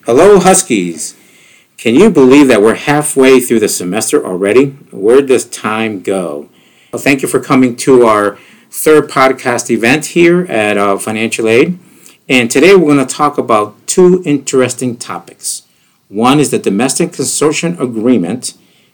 Hello, Huskies. Can you believe that we're halfway through the semester already? Where does time go? Well, thank you for coming to our third podcast event here at Financial Aid. And today we're going to talk about two interesting topics. One is the Domestic Consortium Agreement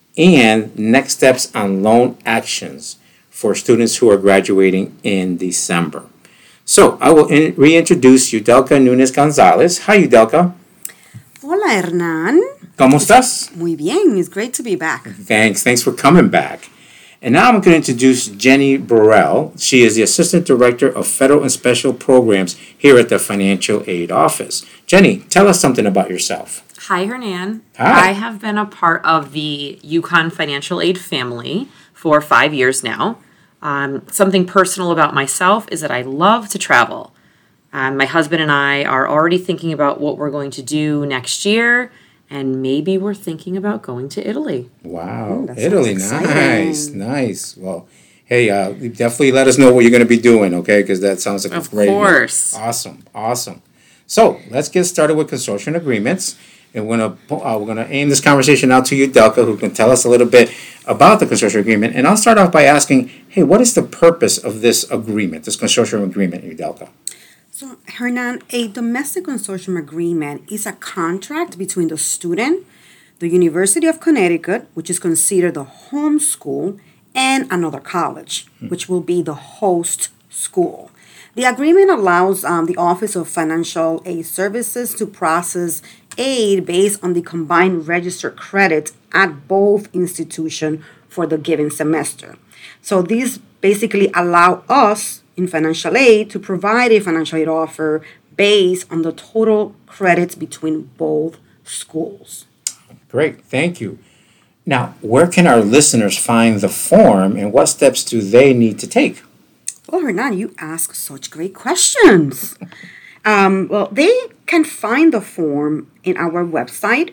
and next steps on loan actions for students who are graduating in December. So I will reintroduce Yudelka Nunes Gonzalez. Hi, Yudelka. Hola, Hernan. ¿Cómo estás? Muy bien. It's great to be back. Thanks for coming back. And now I'm going to introduce Jenny Burrell. She is the Assistant Director of Federal and Special Programs here at the Financial Aid Office. Jenny, tell us something about yourself. Hi, Hernan. Hi. I have been a part of the UConn Financial Aid family for 5 years now. Something personal about myself is that I love to travel. My husband and I are already thinking about what we're going to do next year, and maybe we're thinking about going to Italy. Wow, that Italy, sounds nice. Well, hey, definitely let us know what you're going to be doing, okay? Because that sounds like a great. Of course. Awesome. So let's get started with consortium agreements, and we're gonna aim this conversation out to you, Delka, who can tell us a little bit about the consortium agreement. And I'll start off by asking, hey, what is the purpose of this agreement, this consortium agreement, Delka? So, Hernan, a domestic consortium agreement is a contract between the student, the University of Connecticut, which is considered the home school, and another college, which will be the host school. The agreement allows the Office of Financial Aid Services to process aid based on the combined registered credit at both institutions for the given semester. So these basically allow us in financial aid to provide a financial aid offer based on the total credits between both schools. Great, thank you. Now, where can our listeners find the form and what steps do they need to take? Oh, Hernan, you ask such great questions. Well, they can find the form in our website,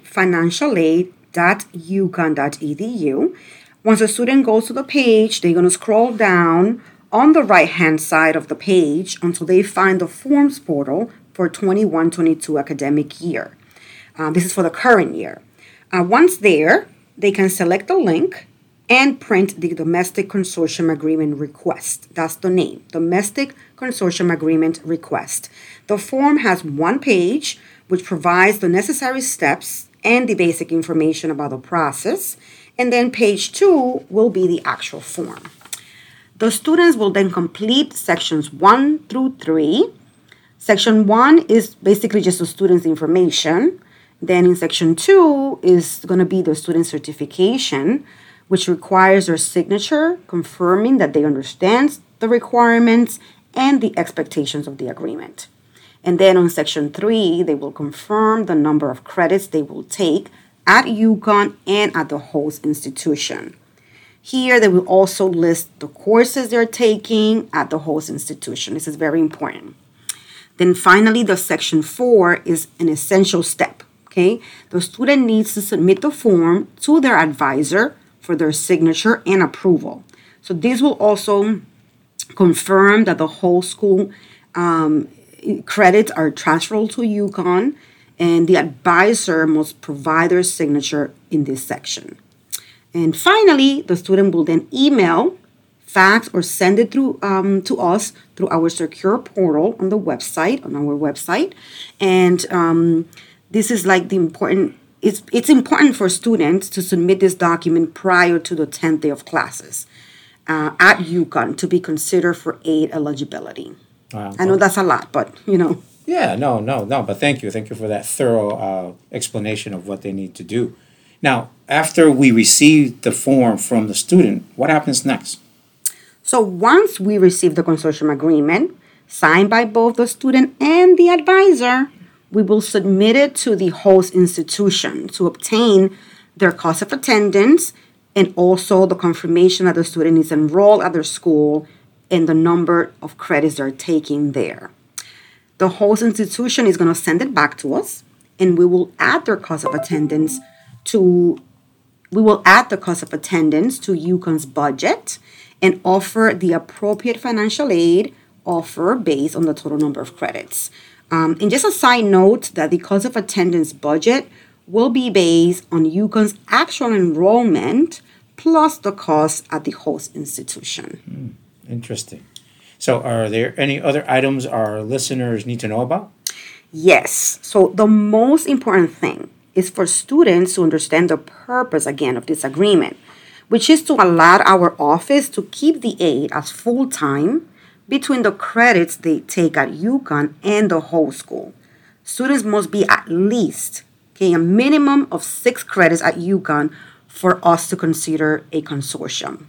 financialaid.uconn.edu. Once a student goes to the page, they're going to scroll down on the right-hand side of the page until they find the forms portal for 21-22 academic year. This is for the current year. Once there, they can select the link and print the Domestic Consortium Agreement Request. That's the name, Domestic Consortium Agreement Request. The form has one page, which provides the necessary steps and the basic information about the process. And then page 2 will be the actual form. The students will then complete sections 1 through 3. Section 1 is basically just the student's information. Then in section 2 is going to be the student certification, which requires their signature confirming that they understand the requirements and the expectations of the agreement. And then on section 3, they will confirm the number of credits they will take at UConn and at the host institution. Here, they will also list the courses they're taking at the host institution. This is very important. Then finally, the section 4 is an essential step, okay? The student needs to submit the form to their advisor for their signature and approval. So this will also confirm that the whole school credits are transferable to UConn, and the advisor must provide their signature in this section. And finally, the student will then email, fax, or send it through to us through our secure portal on our website. And this is like the important. It's important for students to submit this document prior to the 10th day of classes at UConn to be considered for aid eligibility. Wow. I know that's a lot, but Yeah, no, but thank you for that thorough explanation of what they need to do. Now, after we receive the form from the student, what happens next? So once we receive the consortium agreement, signed by both the student and the advisor, we will submit it to the host institution to obtain their cost of attendance and also the confirmation that the student is enrolled at their school and the number of credits they're taking there. The host institution is going to send it back to us, and we will add their cost of attendance to UConn's budget and offer the appropriate financial aid offer based on the total number of credits. And just a side note that the cost of attendance budget will be based on UConn's actual enrollment plus the cost at the host institution. Interesting. So are there any other items our listeners need to know about? Yes. So the most important thing is for students to understand the purpose again of this agreement, which is to allow our office to keep the aide as full-time between the credits they take at UConn and the whole school. Students must be at least a minimum of 6 credits at UConn for us to consider a consortium.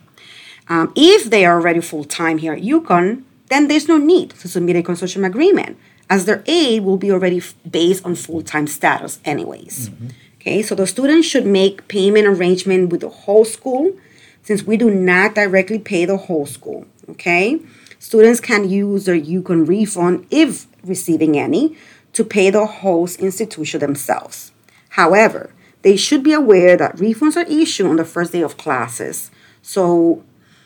If they are already full-time here at UConn, then there's no need to submit a consortium agreement, as their aid will be already based on full-time status anyways. Okay, so the students should make payment arrangement with the whole school, since we do not directly pay the whole school. Okay, students can use their UConn refund, if receiving any, to pay the host institution themselves. However, they should be aware that refunds are issued on the first day of classes. So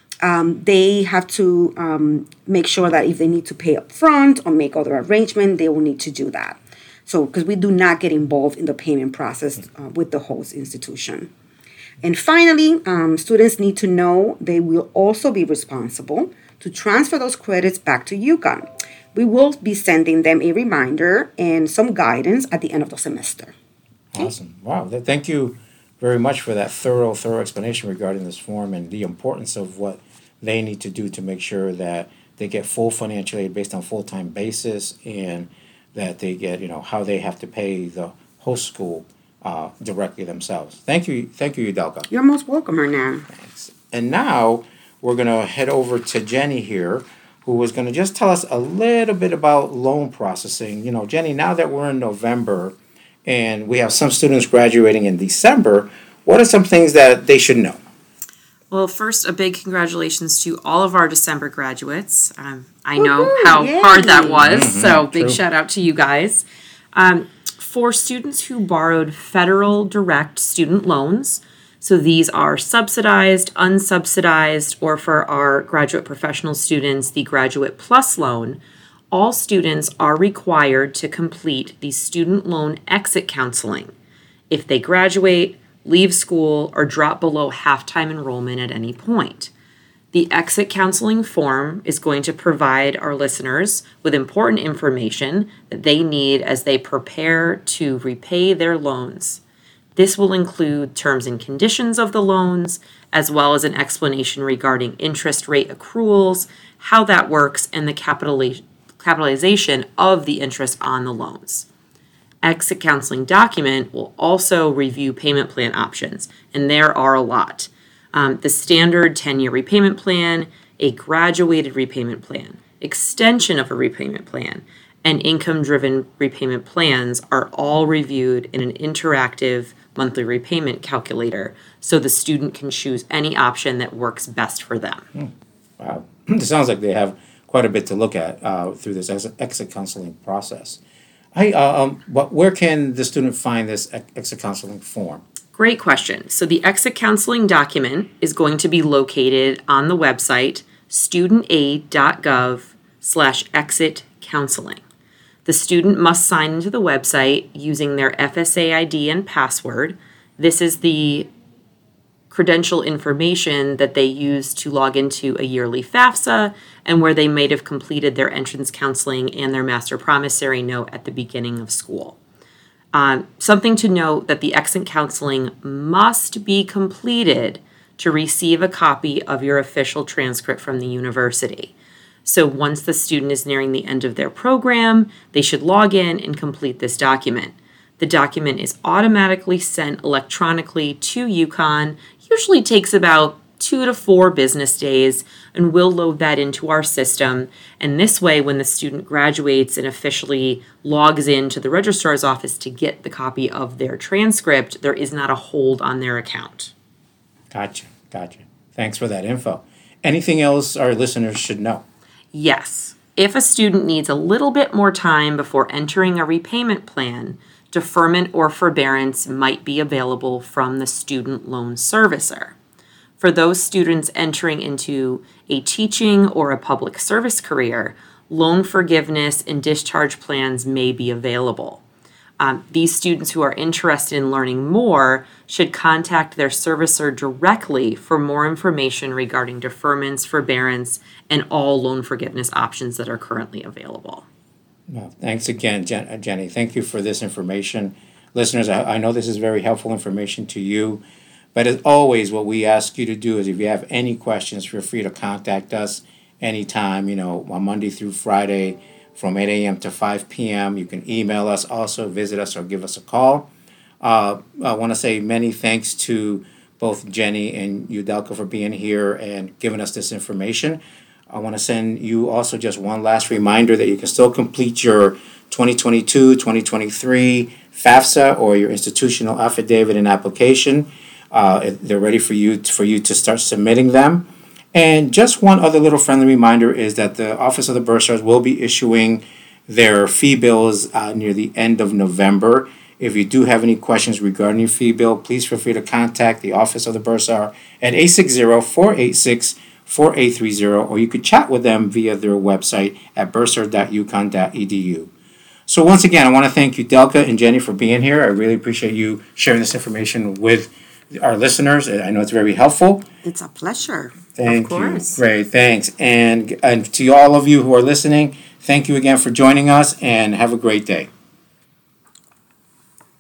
they have to make sure that if they need to pay up front or make other arrangement, they will need to do that. So, because we do not get involved in the payment process with the host institution. And finally, students need to know they will also be responsible to transfer those credits back to UConn. We will be sending them a reminder and some guidance at the end of the semester. Awesome. Wow. Thank you very much for that thorough explanation regarding this form and the importance of what they need to do to make sure that they get full financial aid based on full-time basis, and that they get, how they have to pay the host school directly themselves. Thank you, Yudelka. You're most welcome, Hernan. Thanks. And now we're going to head over to Jenny here, who is going to just tell us a little bit about loan processing. Jenny, now that we're in November and we have some students graduating in December, what are some things that they should know? Well, first, a big congratulations to all of our December graduates. I know how hard that was, so big shout out to you guys. For students who borrowed federal direct student loans, so these are subsidized, unsubsidized, or for our graduate professional students, the Graduate Plus loan, all students are required to complete the student loan exit counseling if they graduate, leave school, or drop below half-time enrollment at any point. The exit counseling form is going to provide our listeners with important information that they need as they prepare to repay their loans. This will include terms and conditions of the loans, as well as an explanation regarding interest rate accruals, how that works, and the capitalization of the interest on the loans. Exit counseling document will also review payment plan options, and there are a lot. The standard 10-year repayment plan, a graduated repayment plan, extension of a repayment plan, and income-driven repayment plans are all reviewed in an interactive monthly repayment calculator, so the student can choose any option that works best for them. Wow. It sounds like they have quite a bit to look at through this exit counseling process. But where can the student find this exit counseling form? Great question. So the exit counseling document is going to be located on the website studentaid.gov/exit counseling. The student must sign into the website using their FSA ID and password. This is the credential information that they use to log into a yearly FAFSA and where they might have completed their entrance counseling and their master promissory note at the beginning of school. Something to note that the exit counseling must be completed to receive a copy of your official transcript from the university. So once the student is nearing the end of their program, they should log in and complete this document. The document is automatically sent electronically to UConn, usually takes about 2 to 4 business days, and we'll load that into our system. And this way, when the student graduates and officially logs into the registrar's office to get the copy of their transcript, there is not a hold on their account. Gotcha. Thanks for that info. Anything else our listeners should know? Yes. If a student needs a little bit more time before entering a repayment plan, deferment or forbearance might be available from the student loan servicer. For those students entering into a teaching or a public service career, loan forgiveness and discharge plans may be available. These students who are interested in learning more should contact their servicer directly for more information regarding deferments, forbearance, and all loan forgiveness options that are currently available. Well, thanks again, Jenny. Thank you for this information. Listeners, I know this is very helpful information to you, but as always, what we ask you to do is if you have any questions, feel free to contact us anytime, on Monday through Friday, from 8 a.m. to 5 p.m. You can email us, also visit us, or give us a call. I want to say many thanks to both Jenny and Udelka for being here and giving us this information. I want to send you also just one last reminder that you can still complete your 2022-2023 FAFSA or your institutional affidavit and application. They're ready for you to start submitting them. And just one other little friendly reminder is that the Office of the Bursars will be issuing their fee bills near the end of November. If you do have any questions regarding your fee bill, please feel free to contact the Office of the Bursar at 860-486-4830, or you could chat with them via their website at bursar.uconn.edu. So once again, I want to thank you, Udelka and Jenny, for being here. I really appreciate you sharing this information with our listeners. I know it's very helpful. It's a pleasure. Thank you. Great, thanks. And to all of you who are listening, thank you again for joining us, and have a great day.